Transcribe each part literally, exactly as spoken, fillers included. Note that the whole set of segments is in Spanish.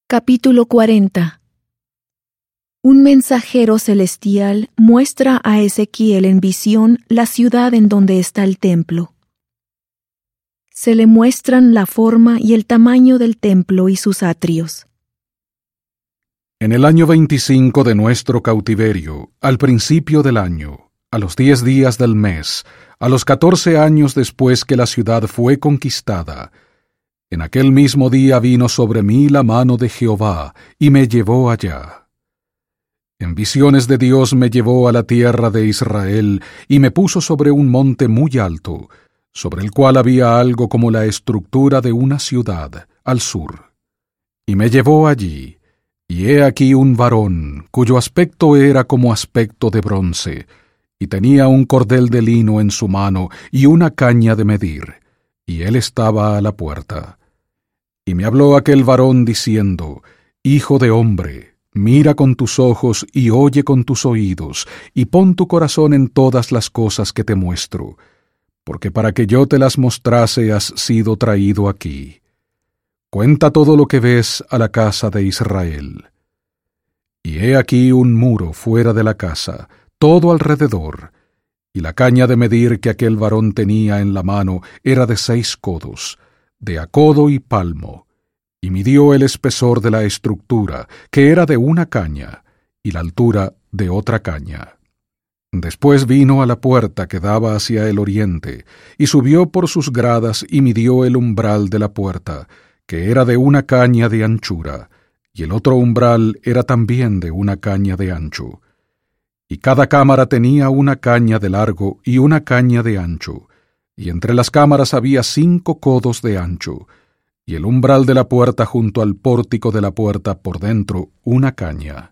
Capítulo cuarenta. Un mensajero celestial muestra a Ezequiel en visión la ciudad en donde está el templo. Se le muestran la forma y el tamaño del templo y sus atrios. En el año veinticinco de nuestro cautiverio, al principio del año, a los diez días del mes, a los catorce años después que la ciudad fue conquistada, en aquel mismo día vino sobre mí la mano de Jehová, y me llevó allá. En visiones de Dios me llevó a la tierra de Israel, y me puso sobre un monte muy alto, sobre el cual había algo como la estructura de una ciudad, al sur. Y me llevó allí, y he aquí un varón, cuyo aspecto era como aspecto de bronce, y tenía un cordel de lino en su mano, y una caña de medir, y él estaba a la puerta. Y me habló aquel varón diciendo: Hijo de hombre, mira con tus ojos y oye con tus oídos, y pon tu corazón en todas las cosas que te muestro, porque para que yo te las mostrase has sido traído aquí. Cuenta todo lo que ves a la casa de Israel. Y he aquí un muro fuera de la casa, todo alrededor, y la caña de medir que aquel varón tenía en la mano era de seis codos, de a codo y palmo, y midió el espesor de la estructura, que era de una caña, y la altura de otra caña. Después vino a la puerta que daba hacia el oriente, y subió por sus gradas y midió el umbral de la puerta, que era de una caña de anchura, y el otro umbral era también de una caña de ancho. Y cada cámara tenía una caña de largo y una caña de ancho, y entre las cámaras había cinco codos de ancho, y el umbral de la puerta junto al pórtico de la puerta por dentro una caña.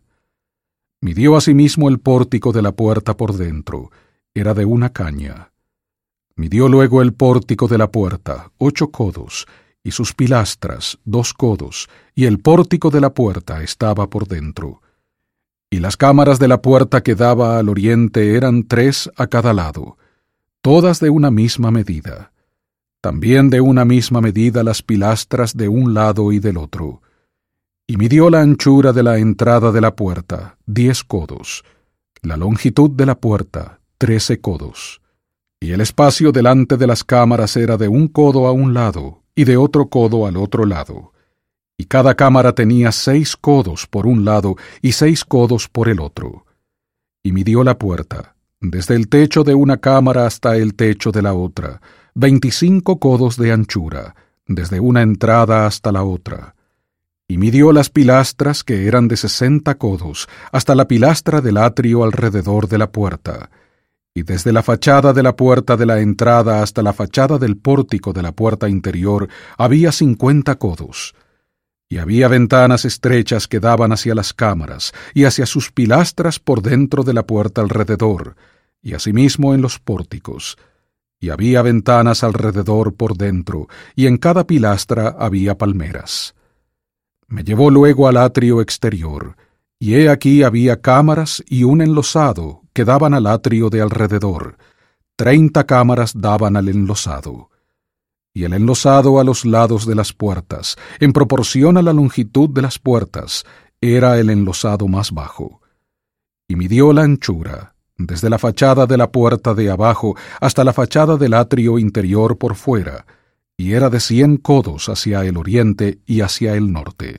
Midió asimismo el pórtico de la puerta por dentro, era de una caña. Midió luego el pórtico de la puerta, ocho codos, y sus pilastras, dos codos, y el pórtico de la puerta estaba por dentro. Y las cámaras de la puerta que daba al oriente eran tres a cada lado, todas de una misma medida. También de una misma medida las pilastras de un lado y del otro. Y midió la anchura de la entrada de la puerta, diez codos, la longitud de la puerta, trece codos. Y el espacio delante de las cámaras era de un codo a un lado, y de otro codo al otro lado. Y cada cámara tenía seis codos por un lado y seis codos por el otro. Y midió la puerta, desde el techo de una cámara hasta el techo de la otra, veinticinco codos de anchura, desde una entrada hasta la otra. Y midió las pilastras, que eran de sesenta codos, hasta la pilastra del atrio alrededor de la puerta, y desde la fachada de la puerta de la entrada hasta la fachada del pórtico de la puerta interior había cincuenta codos. Y había ventanas estrechas que daban hacia las cámaras, y hacia sus pilastras por dentro de la puerta alrededor, y asimismo en los pórticos. Y había ventanas alrededor por dentro, y en cada pilastra había palmeras. Me llevó luego al atrio exterior, y he aquí había cámaras y un enlosado que daban al atrio de alrededor. Treinta cámaras daban al enlosado. Y el enlosado a los lados de las puertas, en proporción a la longitud de las puertas, era el enlosado más bajo. Y midió la anchura, desde la fachada de la puerta de abajo hasta la fachada del atrio interior por fuera, y era de cien codos hacia el oriente y hacia el norte.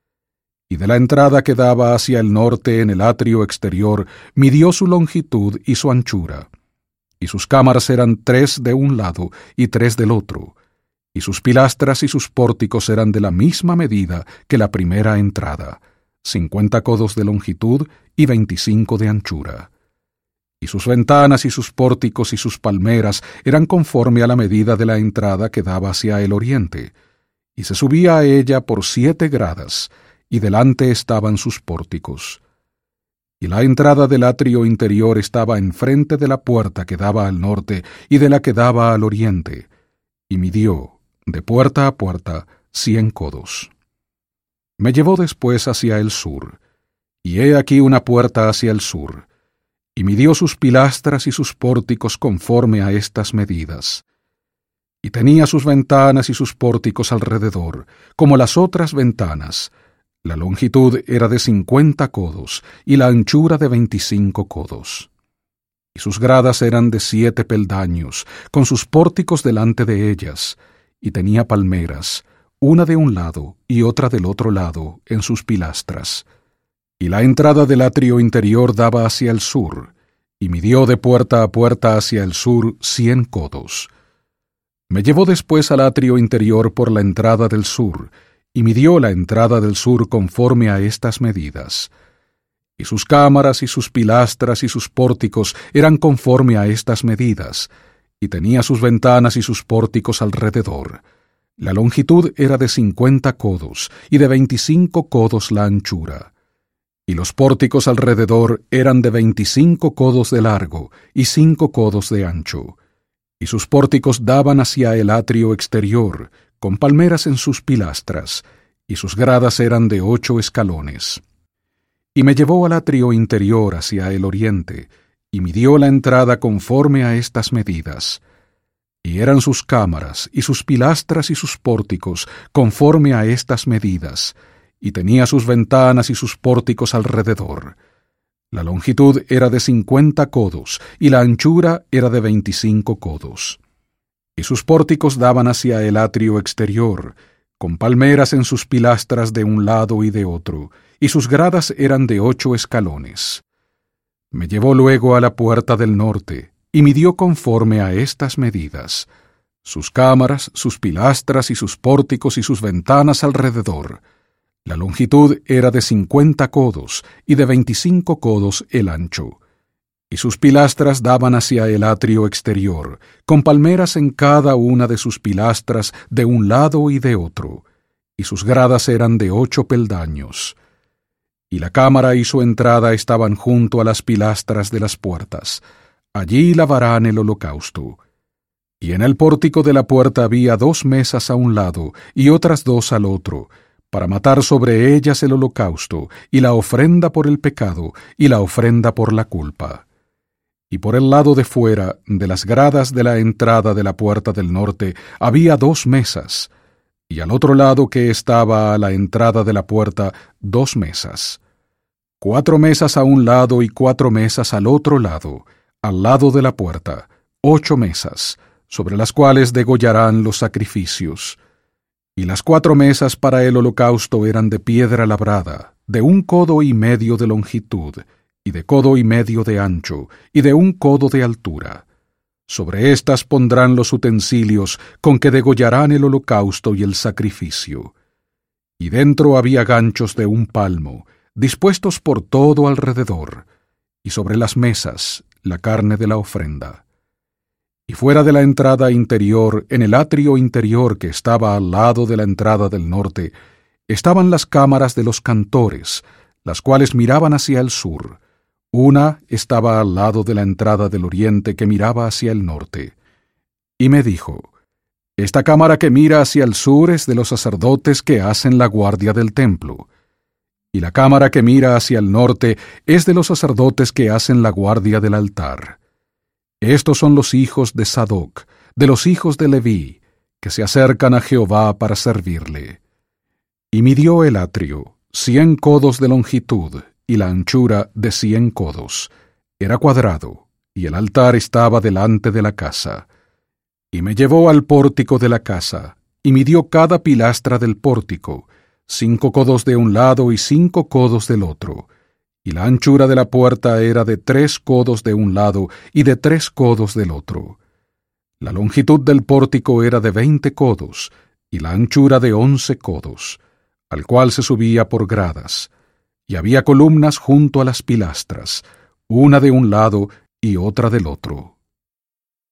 Y de la entrada que daba hacia el norte en el atrio exterior, midió su longitud y su anchura. Y sus cámaras eran tres de un lado y tres del otro, y sus pilastras y sus pórticos eran de la misma medida que la primera entrada, cincuenta codos de longitud y veinticinco de anchura. Y sus ventanas y sus pórticos y sus palmeras eran conforme a la medida de la entrada que daba hacia el oriente, y se subía a ella por siete gradas, y delante estaban sus pórticos. Y la entrada del atrio interior estaba enfrente de la puerta que daba al norte y de la que daba al oriente, y midió, de puerta a puerta, cien codos. Me llevó después hacia el sur, y he aquí una puerta hacia el sur, y midió sus pilastras y sus pórticos conforme a estas medidas. Y tenía sus ventanas y sus pórticos alrededor, como las otras ventanas, La longitud era de cincuenta codos, y la anchura de veinticinco codos. Y sus gradas eran de siete peldaños, con sus pórticos delante de ellas, y tenía palmeras, una de un lado y otra del otro lado, en sus pilastras. Y la entrada del atrio interior daba hacia el sur, y midió de puerta a puerta hacia el sur cien codos. Me llevó después al atrio interior por la entrada del sur, y midió la entrada del sur conforme a estas medidas. Y sus cámaras y sus pilastras y sus pórticos eran conforme a estas medidas, y tenía sus ventanas y sus pórticos alrededor. La longitud era de cincuenta codos, y de veinticinco codos la anchura. Y los pórticos alrededor eran de veinticinco codos de largo, y cinco codos de ancho. Y sus pórticos daban hacia el atrio exterior, con palmeras en sus pilastras, y sus gradas eran de ocho escalones. Y me llevó al atrio interior hacia el oriente, y midió la entrada conforme a estas medidas. Y eran sus cámaras, y sus pilastras y sus pórticos conforme a estas medidas, y tenía sus ventanas y sus pórticos alrededor. La longitud era de cincuenta codos, y la anchura era de veinticinco codos. Y sus pórticos daban hacia el atrio exterior, con palmeras en sus pilastras de un lado y de otro, y sus gradas eran de ocho escalones. Me llevó luego a la puerta del norte, y midió conforme a estas medidas, sus cámaras, sus pilastras y sus pórticos y sus ventanas alrededor. La longitud era de cincuenta codos, y de veinticinco codos el ancho. Y sus pilastras daban hacia el atrio exterior, con palmeras en cada una de sus pilastras de un lado y de otro, y sus gradas eran de ocho peldaños. Y la cámara y su entrada estaban junto a las pilastras de las puertas. Allí lavarán el holocausto. Y en el pórtico de la puerta había dos mesas a un lado y otras dos al otro, para matar sobre ellas el holocausto, y la ofrenda por el pecado, y la ofrenda por la culpa. Y por el lado de fuera, de las gradas de la entrada de la puerta del norte, había dos mesas, y al otro lado que estaba a la entrada de la puerta, dos mesas. Cuatro mesas a un lado y cuatro mesas al otro lado, al lado de la puerta, ocho mesas, sobre las cuales degollarán los sacrificios. Y las cuatro mesas para el holocausto eran de piedra labrada, de un codo y medio de longitud, y de codo y medio de ancho, y de un codo de altura. Sobre éstas pondrán los utensilios con que degollarán el holocausto y el sacrificio. Y dentro había ganchos de un palmo, dispuestos por todo alrededor, y sobre las mesas la carne de la ofrenda. Y fuera de la entrada interior, en el atrio interior que estaba al lado de la entrada del norte, estaban las cámaras de los cantores, las cuales miraban hacia el sur. Una estaba al lado de la entrada del oriente que miraba hacia el norte. Y me dijo, «Esta cámara que mira hacia el sur es de los sacerdotes que hacen la guardia del templo. Y la cámara que mira hacia el norte es de los sacerdotes que hacen la guardia del altar. Estos son los hijos de Sadoc, de los hijos de Leví, que se acercan a Jehová para servirle». Y midió el atrio, cien codos de longitud, y la anchura de cien codos. Era cuadrado, y el altar estaba delante de la casa. Y me llevó al pórtico de la casa, y midió cada pilastra del pórtico, cinco codos de un lado y cinco codos del otro. Y la anchura de la puerta era de tres codos de un lado y de tres codos del otro. La longitud del pórtico era de veinte codos, y la anchura de once codos, al cual se subía por gradas. Y había columnas junto a las pilastras, una de un lado y otra del otro.